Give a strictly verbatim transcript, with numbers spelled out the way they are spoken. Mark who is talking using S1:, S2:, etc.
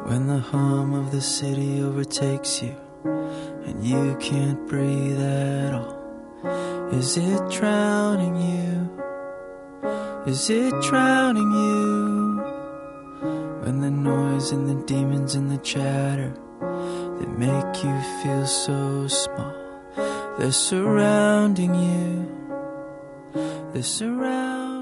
S1: When the hum of the city overtakes you and you can't breathe at all, is it drowning you? Is it drowning you? When the noise and the demons and the chatter that make you feel so small, they're surrounding you, they're surrounding